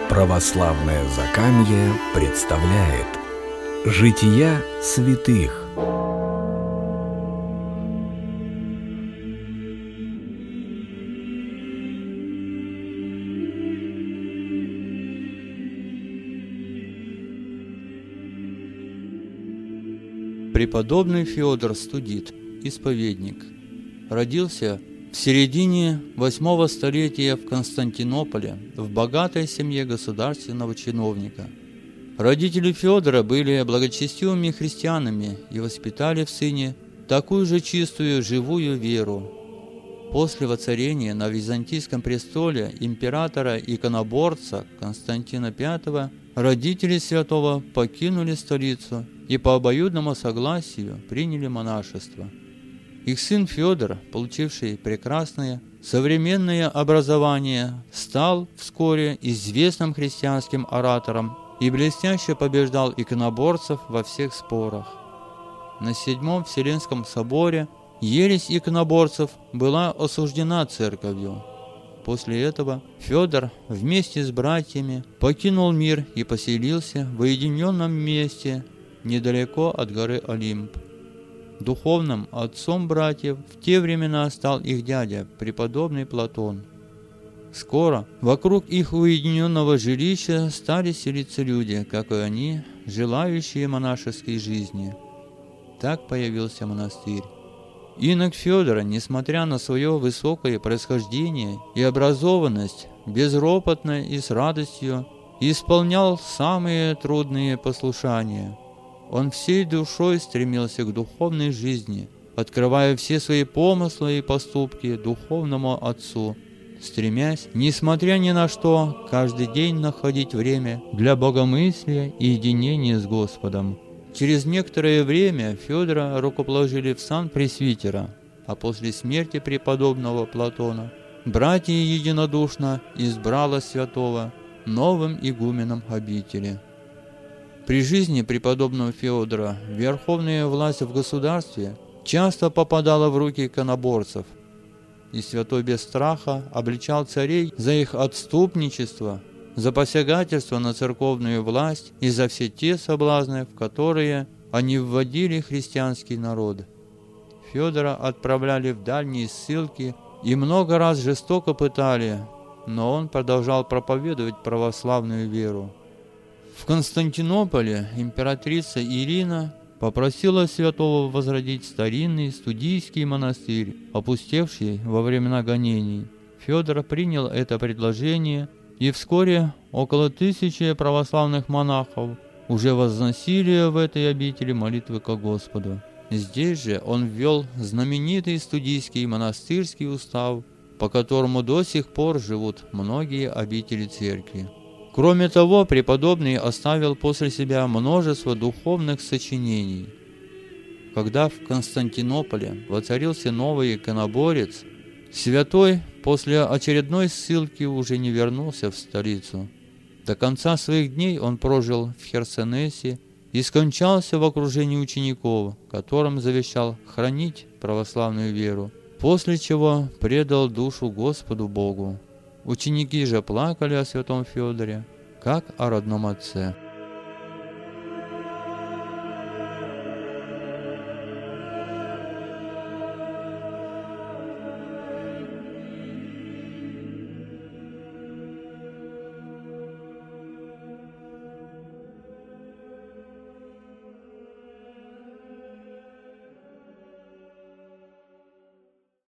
Православное Закамье представляет Жития святых. Преподобный Феодор Студит, исповедник, родился в середине 8 столетия в Константинополе в богатой семье государственного чиновника. Родители Феодора были благочестивыми христианами и воспитали в сыне такую же чистую живую веру. После воцарения на Византийском престоле императора-иконоборца Константина V родители святого покинули столицу и по обоюдному согласию приняли монашество. Их сын Феодор, получивший прекрасное современное образование, стал вскоре известным христианским оратором и блестяще побеждал иконоборцев во всех спорах. На Седьмом Вселенском соборе ересь иконоборцев была осуждена церковью. После этого Феодор вместе с братьями покинул мир и поселился в уединенном месте недалеко от горы Олимп. Духовным отцом братьев в те времена стал их дядя, преподобный Платон. Скоро вокруг их уединенного жилища стали селиться люди, как и они, желающие монашеской жизни. Так появился монастырь. Инок Феодора, несмотря на свое высокое происхождение и образованность, безропотно и с радостью исполнял самые трудные послушания. Он всей душой стремился к духовной жизни, открывая все свои помыслы и поступки духовному отцу, стремясь, несмотря ни на что, каждый день находить время для богомыслия и единения с Господом. Через некоторое время Феодора рукоположили в сан пресвитера, а после смерти преподобного Платона братья единодушно избрало святого новым игуменом обители. При жизни преподобного Феодора верховная власть в государстве часто попадала в руки иконоборцев, и святой без страха обличал царей за их отступничество, за посягательство на церковную власть и за все те соблазны, в которые они вводили христианский народ. Феодора отправляли в дальние ссылки и много раз жестоко пытали, но он продолжал проповедовать православную веру. В Константинополе императрица Ирина попросила святого возродить старинный студийский монастырь, опустевший во времена гонений. Феодор принял это предложение, и вскоре около 1000 православных монахов уже возносили в этой обители молитвы ко Господу. Здесь же он ввел знаменитый студийский монастырский устав, по которому до сих пор живут многие обители церкви. Кроме того, преподобный оставил после себя множество духовных сочинений. Когда в Константинополе воцарился новый иконоборец, святой после очередной ссылки уже не вернулся в столицу. До конца своих дней он прожил в Херсонесе и скончался в окружении учеников, которым завещал хранить православную веру, после чего предал душу Господу Богу. Ученики же плакали о святом Феодоре, как о родном отце.